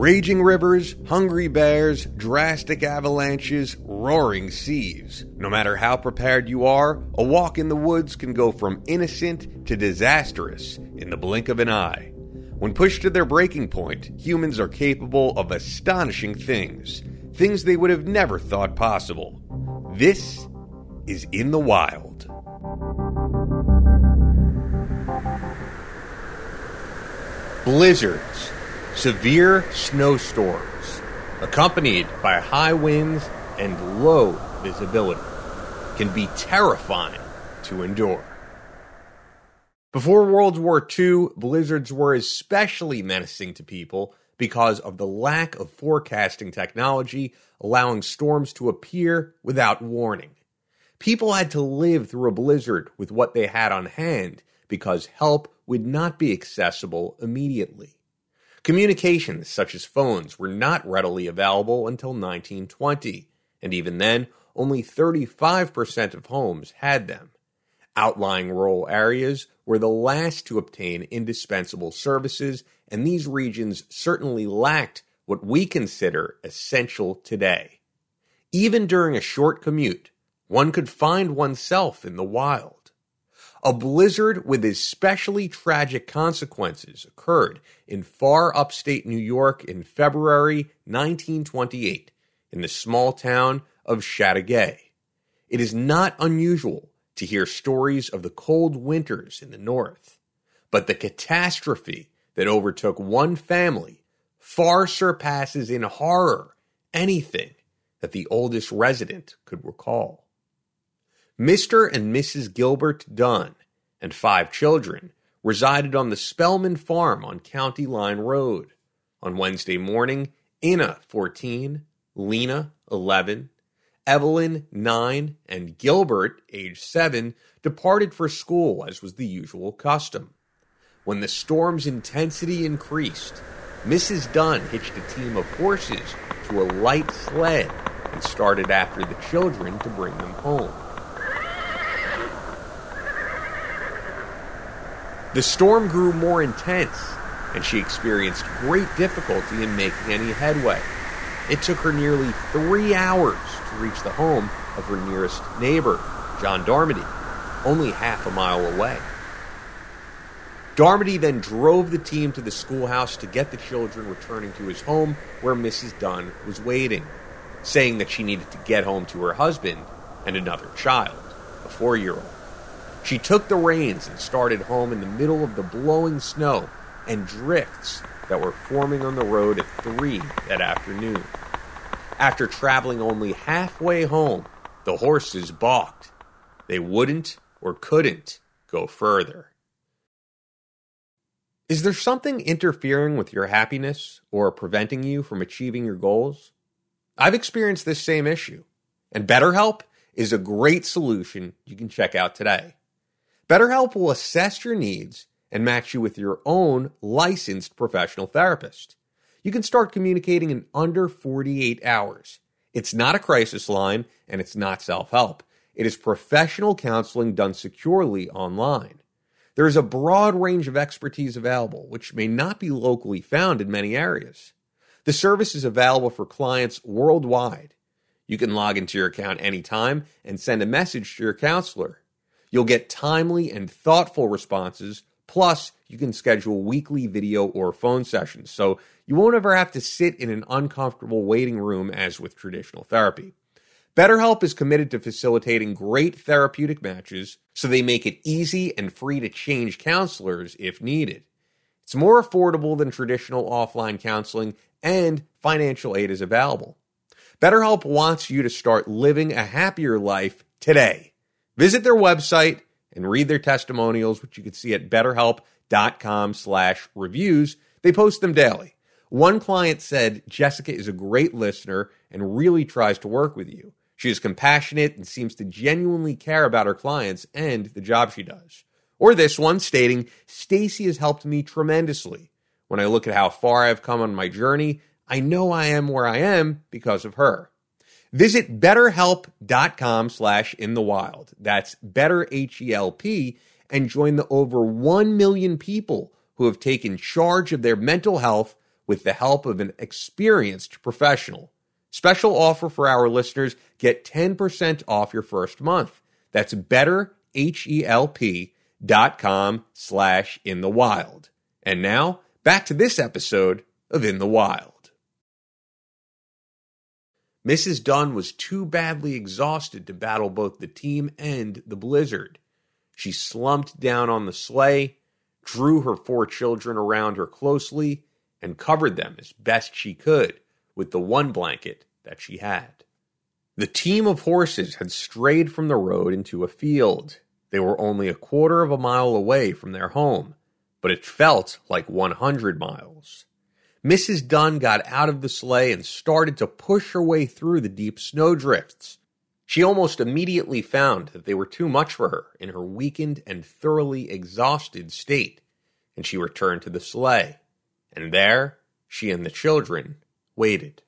Raging rivers, hungry bears, drastic avalanches, roaring seas. No matter how prepared you are, a walk in the woods can go from innocent to disastrous in the blink of an eye. When pushed to their breaking point, humans are capable of astonishing things. Things they would have never thought possible. This is In the Wild. Blizzards. Severe snowstorms, accompanied by high winds and low visibility, can be terrifying to endure. Before World War II, blizzards were especially menacing to people because of the lack of forecasting technology allowing storms to appear without warning. People had to live through a blizzard with what they had on hand because help would not be accessible immediately. Communications, such as phones, were not readily available until 1920, and even then, only 35% of homes had them. Outlying rural areas were the last to obtain indispensable services, and these regions certainly lacked what we consider essential today. Even during a short commute, one could find oneself in the wild. A blizzard with especially tragic consequences occurred in far upstate New York in February 1928 in the small town of Chateauguay. It is not unusual to hear stories of the cold winters in the north, but the catastrophe that overtook one family far surpasses in horror anything that the oldest resident could recall. Mr. and Mrs. Gilbert Dunn and 5 children resided on the Spellman Farm on County Line Road. On Wednesday morning, Ina, 14, Lena, 11, Evelyn, 9, and Gilbert, age 7, departed for school as was the usual custom. When the storm's intensity increased, Mrs. Dunn hitched a team of horses to a light sled and started after the children to bring them home. The storm grew more intense, and she experienced great difficulty in making any headway. It took her nearly 3 hours to reach the home of her nearest neighbor, John Darmody, only half a mile away. Darmody then drove the team to the schoolhouse to get the children returning to his home where Mrs. Dunn was waiting, saying that she needed to get home to her husband and another child, a 4-year-old. She took the reins and started home in the middle of the blowing snow and drifts that were forming on the road at 3 that afternoon. After traveling only halfway home, the horses balked. They wouldn't or couldn't go further. Is there something interfering with your happiness or preventing you from achieving your goals? I've experienced this same issue, and BetterHelp is a great solution you can check out today. BetterHelp will assess your needs and match you with your own licensed professional therapist. You can start communicating in under 48 hours. It's not a crisis line, and it's not self-help. It is professional counseling done securely online. There is a broad range of expertise available, which may not be locally found in many areas. The service is available for clients worldwide. You can log into your account anytime and send a message to your counselor. You'll get timely and thoughtful responses, plus you can schedule weekly video or phone sessions, so you won't ever have to sit in an uncomfortable waiting room as with traditional therapy. BetterHelp is committed to facilitating great therapeutic matches, so they make it easy and free to change counselors if needed. It's more affordable than traditional offline counseling, and financial aid is available. BetterHelp wants you to start living a happier life today. Visit their website and read their testimonials, which you can see at betterhelp.com/reviews. They post them daily. One client said, "Jessica is a great listener and really tries to work with you. She is compassionate and seems to genuinely care about her clients and the job she does." Or this one stating, "Stacy has helped me tremendously. When I look at how far I've come on my journey, I know I am where I am because of her." Visit betterhelp.com/inthewild. That's BetterHelp, and join the over 1 million people who have taken charge of their mental health with the help of an experienced professional. Special offer for our listeners, get 10% off your first month. That's betterhelp.com/inthewild. And now, back to this episode of In the Wild. Mrs. Dunn was too badly exhausted to battle both the team and the blizzard. She slumped down on the sleigh, drew her 4 children around her closely, and covered them as best she could with the one blanket that she had. The team of horses had strayed from the road into a field. They were only a quarter of a mile away from their home, but it felt like 100 miles. Mrs. Dunn got out of the sleigh and started to push her way through the deep snowdrifts. She almost immediately found that they were too much for her in her weakened and thoroughly exhausted state, and she returned to the sleigh. And there, she and the children waited.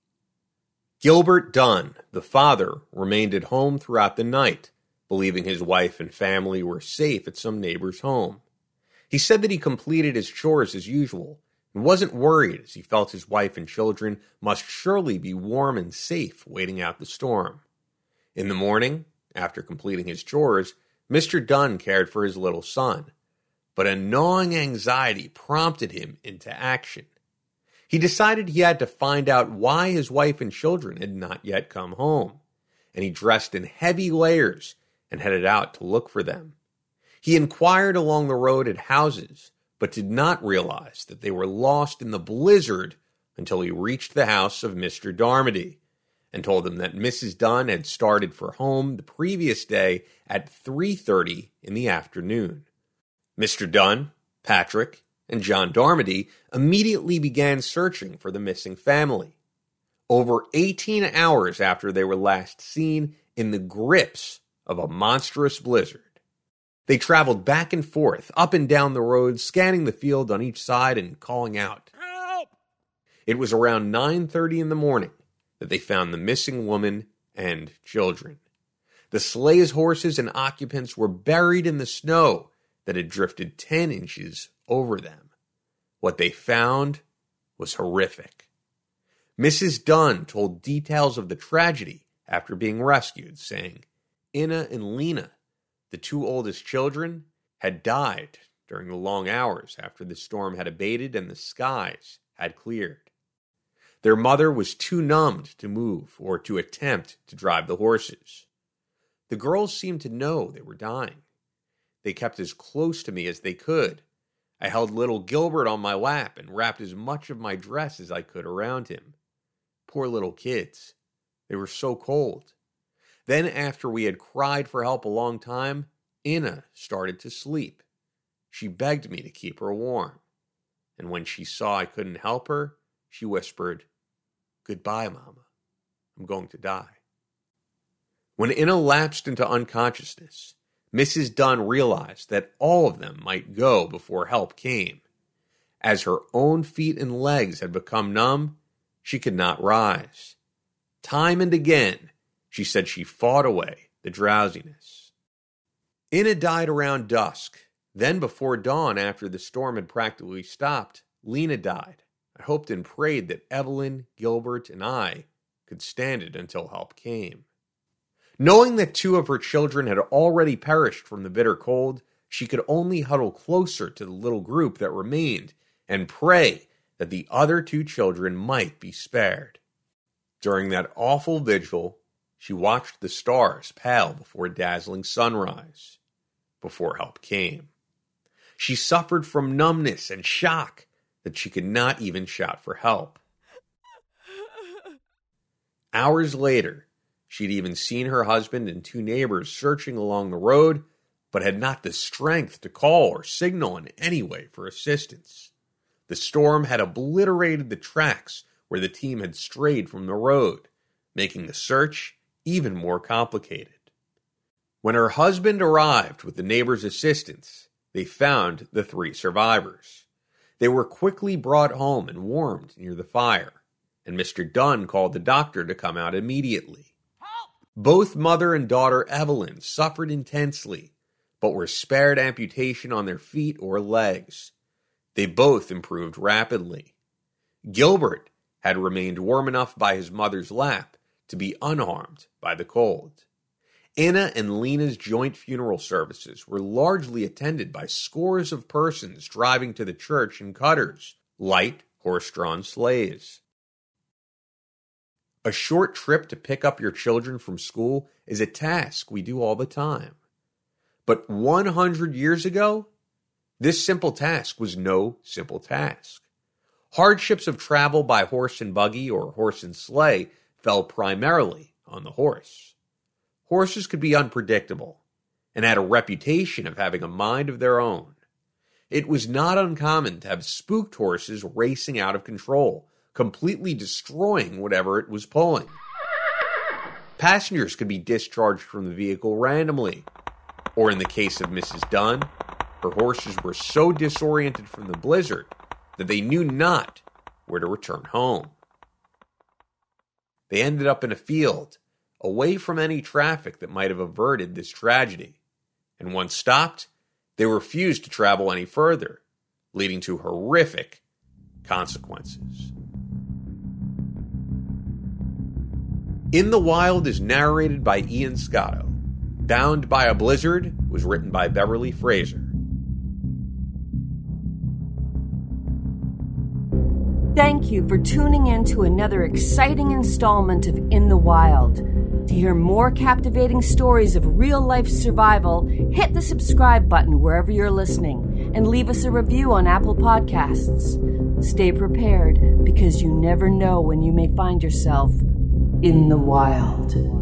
Gilbert Dunn, the father, remained at home throughout the night, believing his wife and family were safe at some neighbor's home. He said that he completed his chores as usual and wasn't worried, as he felt his wife and children must surely be warm and safe waiting out the storm. In the morning, after completing his chores, Mr. Dunn cared for his little son, but a gnawing anxiety prompted him into action. He decided he had to find out why his wife and children had not yet come home, and he dressed in heavy layers and headed out to look for them. He inquired along the road at houses, but did not realize that they were lost in the blizzard until he reached the house of Mr. Darmody, and told him that Mrs. Dunn had started for home the previous day at 3:30 in the afternoon. Mr. Dunn, Patrick, and John Darmody immediately began searching for the missing family. Over 18 hours after they were last seen in the grips of a monstrous blizzard. They traveled back and forth, up and down the road, scanning the field on each side and calling out, "Help!" It was around 9:30 in the morning that they found the missing woman and children. The sleigh's horses and occupants were buried in the snow that had drifted 10 inches over them. What they found was horrific. Mrs. Dunn told details of the tragedy after being rescued, saying, Ina and Lena, the 2 oldest children, had died during the long hours after the storm had abated and the skies had cleared. Their mother was too numbed to move or to attempt to drive the horses. The girls seemed to know they were dying. They kept as close to me as they could. I held little Gilbert on my lap and wrapped as much of my dress as I could around him. Poor little kids. They were so cold. Then, after we had cried for help a long time, Ina started to sleep. She begged me to keep her warm. And when she saw I couldn't help her, she whispered, "Goodbye, Mama. I'm going to die." When Ina lapsed into unconsciousness, Mrs. Dunn realized that all of them might go before help came. As her own feet and legs had become numb, she could not rise. Time and again, she said she fought away the drowsiness. Ina died around dusk. Then before dawn, after the storm had practically stopped, Lena died. I hoped and prayed that Evelyn, Gilbert, and I could stand it until help came. Knowing that 2 of her children had already perished from the bitter cold, she could only huddle closer to the little group that remained and pray that the other 2 children might be spared. During that awful vigil, she watched the stars pale before dazzling sunrise, before help came. She suffered from numbness and shock that she could not even shout for help. Hours later, she'd even seen her husband and 2 neighbors searching along the road, but had not the strength to call or signal in any way for assistance. The storm had obliterated the tracks where the team had strayed from the road, making the search even more complicated. When her husband arrived with the neighbors' assistance, they found the 3 survivors. They were quickly brought home and warmed near the fire, and Mr. Dunn called the doctor to come out immediately. Help! Both mother and daughter Evelyn suffered intensely, but were spared amputation on their feet or legs. They both improved rapidly. Gilbert had remained warm enough by his mother's lap to be unharmed by the cold. Anna and Lena's joint funeral services were largely attended by scores of persons driving to the church in cutters, light horse-drawn sleighs. A short trip to pick up your children from school is a task we do all the time. But 100 years ago, this simple task was no simple task. Hardships of travel by horse and buggy or horse and sleigh fell primarily on the horse. Horses could be unpredictable and had a reputation of having a mind of their own. It was not uncommon to have spooked horses racing out of control, completely destroying whatever it was pulling. Passengers could be discharged from the vehicle randomly, or in the case of Mrs. Dunn, her horses were so disoriented from the blizzard that they knew not where to return home. They ended up in a field, away from any traffic that might have averted this tragedy, and once stopped, they refused to travel any further, leading to horrific consequences. In the Wild is narrated by Ian Scotto. Bound by a Blizzard was written by Beverly Fraser. Thank you for tuning in to another exciting installment of In the Wild. To hear more captivating stories of real-life survival, hit the subscribe button wherever you're listening and leave us a review on Apple Podcasts. Stay prepared because you never know when you may find yourself in the wild.